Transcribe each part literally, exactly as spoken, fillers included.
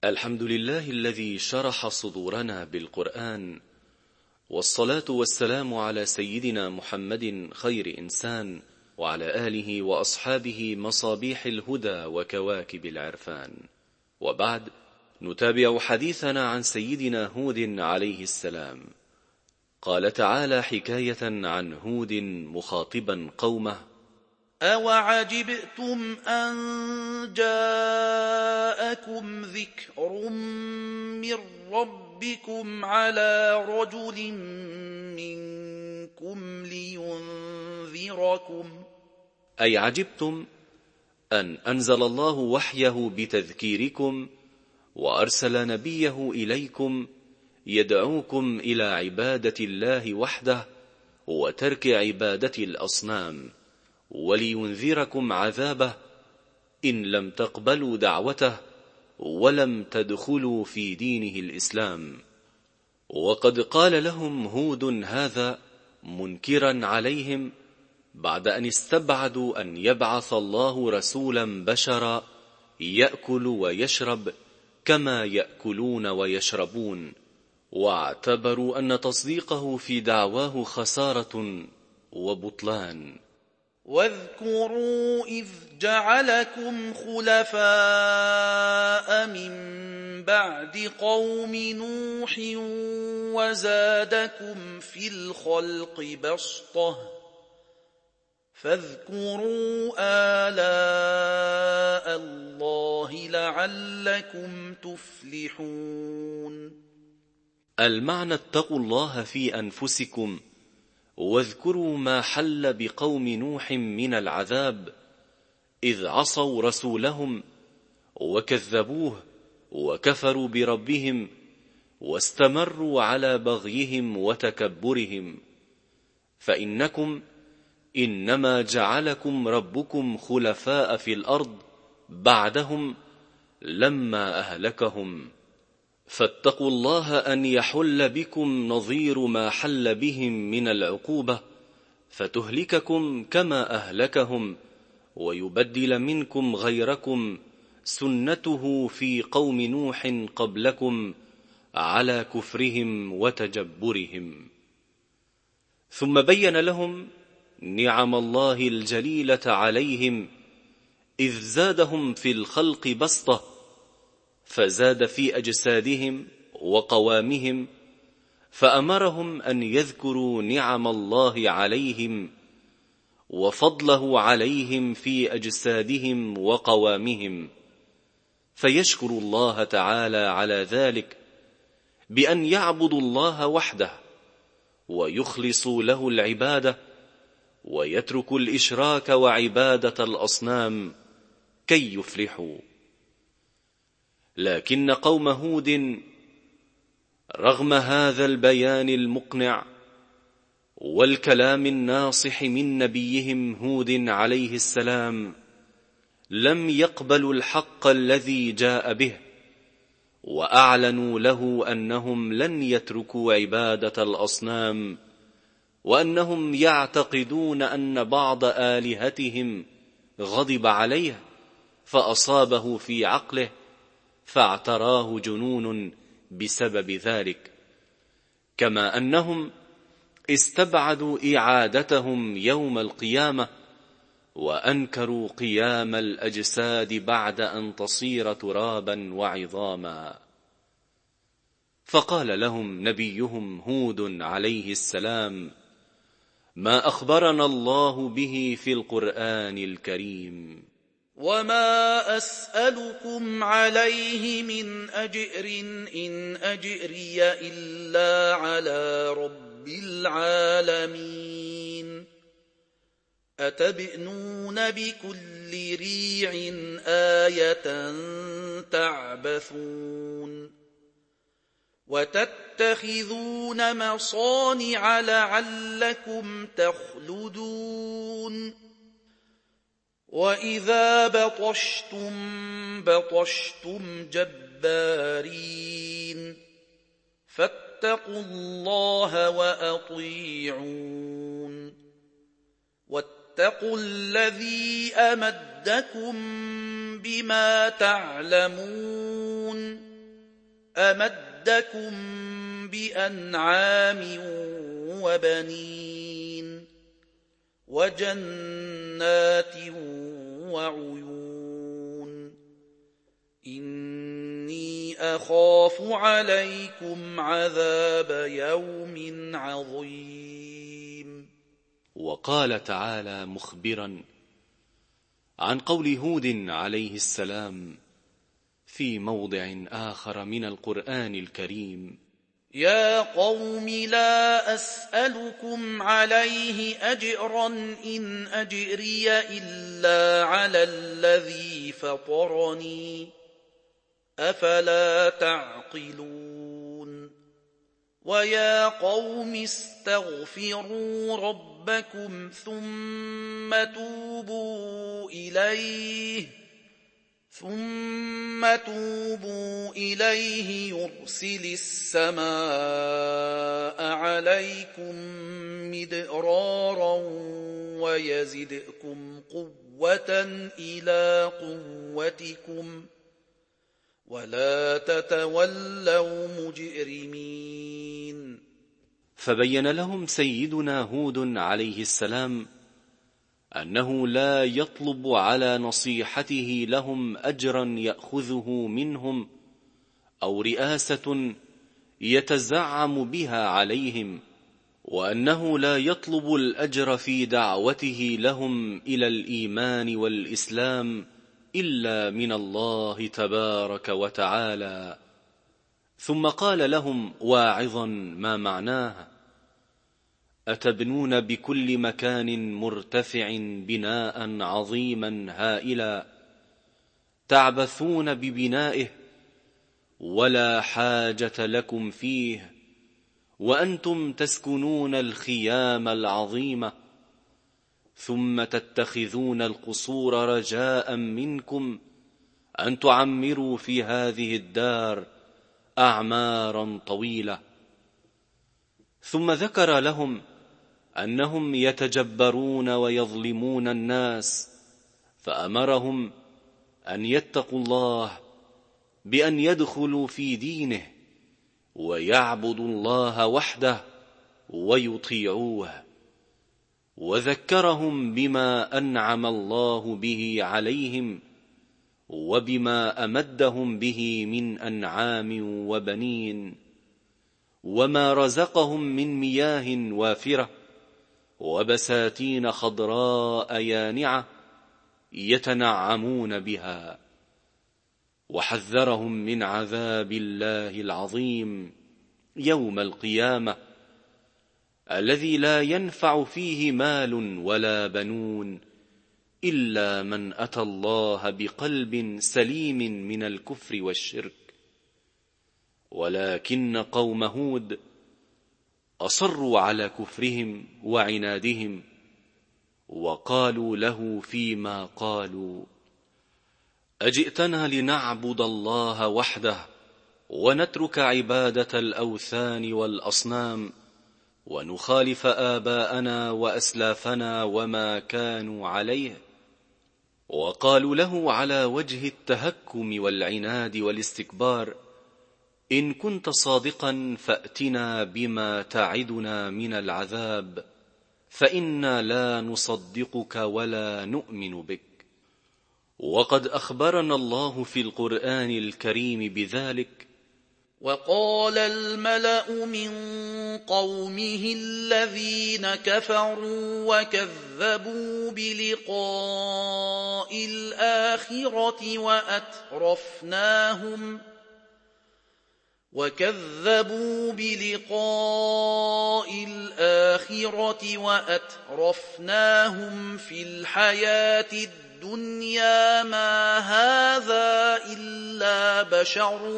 الحمد لله الذي شرح صدورنا بالقرآن، والصلاة والسلام على سيدنا محمد خير إنسان، وعلى آله وأصحابه مصابيح الهدى وكواكب العرفان. وبعد، نتابع حديثنا عن سيدنا هود عليه السلام. قال تعالى حكاية عن هود مخاطبا قومه: أَوَعَجِبْتُمْ أَن جَاءَكُمْ ذِكْرٌ مِّن رَّبِّكُمْ عَلَىٰ رَجُلٍ مِّنكُمْ لِيُنذِرَكُمْ. أي عجبتم أن أنزل الله وحيه بتذكيركم، وأرسل نبيه إليكم يدعوكم إلى عبادة الله وحده وترك عبادة الأصنام، ولينذركم عذابه إن لم تقبلوا دعوته ولم تدخلوا في دينه الإسلام. وقد قال لهم هود هذا منكرا عليهم بعد أن استبعدوا أن يبعث الله رسولا بشرا يأكل ويشرب كما يأكلون ويشربون، واعتبروا أن تصديقه في دعواه خسارة وبطلان. واذكروا إذ جعلكم خلفاء من بعد قوم نوح وزادكم في الخلق بسطة، فاذكروا آلاء الله لعلكم تفلحون. المعنى: اتقوا الله في أنفسكم، واذكروا ما حل بقوم نوح من العذاب إذ عصوا رسولهم وكذبوه وكفروا بربهم واستمروا على بغيهم وتكبرهم، فإنكم إنما جعلكم ربكم خلفاء في الأرض بعدهم لما أهلكهم، فاتقوا الله أن يحل بكم نظير ما حل بهم من العقوبة فتهلككم كما أهلكهم، ويبدل منكم غيركم سنته في قوم نوح قبلكم على كفرهم وتجبرهم. ثم بين لهم نعم الله الجليلة عليهم إذ زادهم في الخلق بسطة، فزاد في أجسادهم وقوامهم، فأمرهم أن يذكروا نعم الله عليهم وفضله عليهم في أجسادهم وقوامهم، فيشكروا الله تعالى على ذلك بأن يعبدوا الله وحده ويخلصوا له العبادة ويتركوا الإشراك وعبادة الأصنام كي يفلحوا. لكن قوم هود رغم هذا البيان المقنع والكلام الناصح من نبيهم هود عليه السلام لم يقبلوا الحق الذي جاء به، وأعلنوا له أنهم لن يتركوا عبادة الأصنام، وأنهم يعتقدون أن بعض آلهتهم غضب عليه فأصابه في عقله فاعتراه جنون بسبب ذلك، كما أنهم استبعدوا إعادتهم يوم القيامة وأنكروا قيام الأجساد بعد أن تصير ترابا وعظاما. فقال لهم نبيهم هود عليه السلام ما أخبرنا الله به في القرآن الكريم: وما أسألكم عليه من أجر إن أجري إلا على رب العالمين. أتبنون بكل ريع آية تعبثون وتتخذون مصانع لعلكم تخلدون وإذا بطشتم بطشتم جبارين فاتقوا الله وأطيعون واتقوا الذي أمدكم بما تعلمون أمدكم بأنعام وبنين وجنات وعيون إني أخاف عليكم عذاب يوم عظيم. وقال تعالى مخبرا عن قول هود عليه السلام في موضع آخر من القرآن الكريم: يا قوم لا أسألكم عليه أجرا إن أجري إلا على الذي فطرني أفلا تعقلون. ويا قوم استغفروا ربكم ثم توبوا إليه ثم توبوا إليه يرسل السماء عليكم مدرارا ويزدكم قوة إلى قوتكم ولا تتولوا مجرمين. فبين لهم سيدنا هود عليه السلام أنه لا يطلب على نصيحته لهم أجرا يأخذه منهم أو رئاسة يتزعم بها عليهم، وأنه لا يطلب الأجر في دعوته لهم إلى الإيمان والإسلام إلا من الله تبارك وتعالى. ثم قال لهم واعظا ما معناه: أتبنون بكل مكان مرتفع بناء عظيما هائلا تعبثون ببنائه ولا حاجة لكم فيه وأنتم تسكنون الخيام العظيمة، ثم تتخذون القصور رجاء منكم أن تعمروا في هذه الدار أعمارا طويلة. ثم ذكر لهم أنهم يتجبرون ويظلمون الناس، فأمرهم أن يتقوا الله بأن يدخلوا في دينه ويعبدوا الله وحده ويطيعوه، وذكرهم بما أنعم الله به عليهم وبما أمدهم به من أنعام وبنين، وما رزقهم من مياه وافرة وبساتين خضراء يانعة يتنعمون بها، وحذرهم من عذاب الله العظيم يوم القيامة الذي لا ينفع فيه مال ولا بنون إلا من أتى الله بقلب سليم من الكفر والشرك. ولكن قوم هود أصروا على كفرهم وعنادهم، وقالوا له فيما قالوا: أجئتنا لنعبد الله وحده ونترك عبادة الأوثان والأصنام ونخالف آباءنا وأسلافنا وما كانوا عليه؟ وقالوا له على وجه التهكم والعناد والاستكبار: إن كنت صادقا فأتنا بما تعدنا من العذاب فإنا لا نصدقك ولا نؤمن بك. وقد أخبرنا الله في القرآن الكريم بذلك: وقال الملأ من قومه الذين كفروا وكذبوا بلقاء الآخرة وأترفناهم وكذبوا بلقاء الآخرة وأترفناهم في الحياة الدنيا ما هذا إلا بشر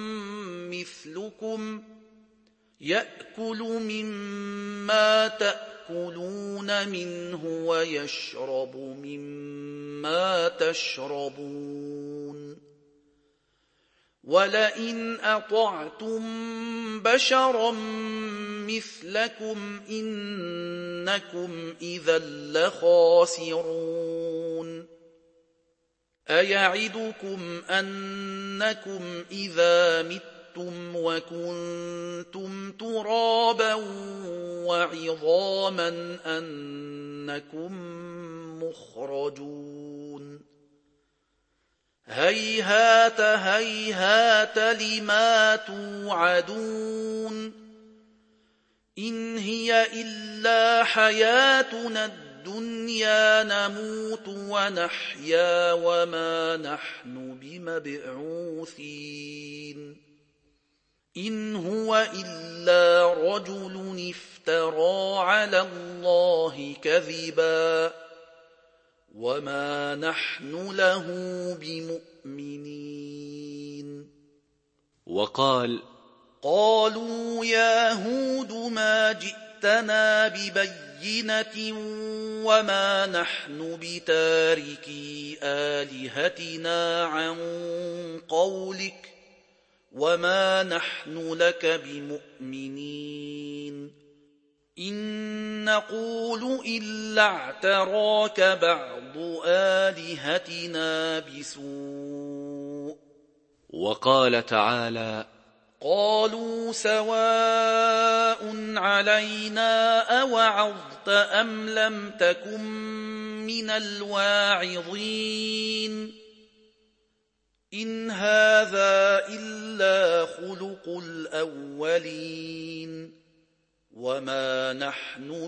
مثلكم يأكل مما تأكلون منه ويشرب مما تشربون ولئن أطعتم بشرا مثلكم إنكم إذا لخاسرون أيعدكم أنكم إذا متم متم وكنتم ترابا وعظاما أنكم مخرجون هيهات هيهات لما توعدون إن هي إلا حياتنا الدنيا نموت ونحيا وما نحن بمبعوثين إن هو إلا رجل افترى على الله كذبا وما نحن له بمؤمنين وقال قالوا يا هود ما جئتنا ببينة وما نحن بتاركي آلهتنا عن قولك وما نحن لك بمؤمنين إن نقول إلا اعتراك بعض آلهتنا بسوء وقال تعالى قالوا سواء علينا أوعظت أم لم تكن من الواعظين إن هذا إلا خلق الأولين وما نحن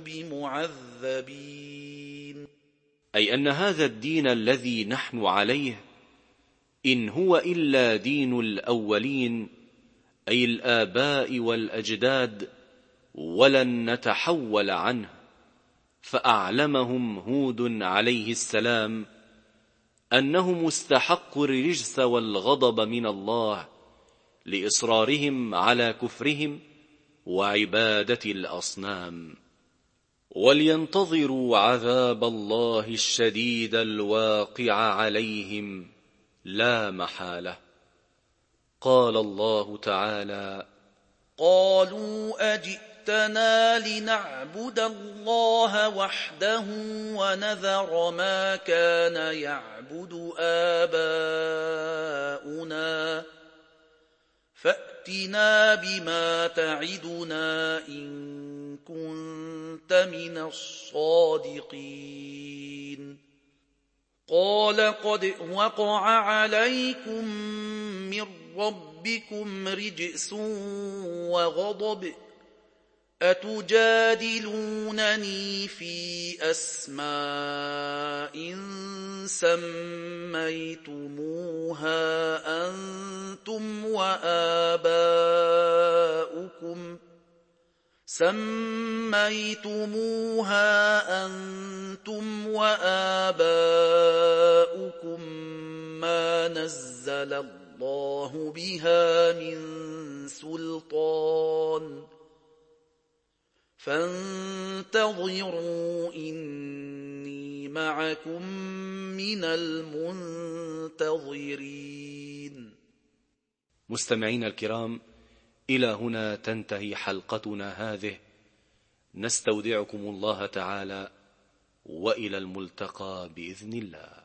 بمعذبين أي أن هذا الدين الذي نحن عليه إن هو إلا دين الأولين أي الآباء والأجداد ولن نتحول عنه. فأعلمهم هود عليه السلام أنه مستحق الرجس والغضب من الله لإصرارهم على كفرهم وعبادة الأصنام، ولينتظروا عذاب الله الشديد الواقع عليهم لا محالة. قال الله تعالى قالوا أجئتنا لنعبد الله وحده ونذر ما كان يعبد آباؤنا فأتنا بما تعدنا إن كنت من الصادقين قال قد وقع عليكم من ربكم رجس وغضب أتجادلونني في أسماء سميتموها أنتم وآباؤكم سميتموها أنتم وآباؤكم ما نزل الله بها من سلطان فانتظروا إني معكم من المنتظرين. مستمعين الكرام، إلى هنا تنتهي حلقتنا هذه، نستودعكم الله تعالى وإلى الملتقى بإذن الله.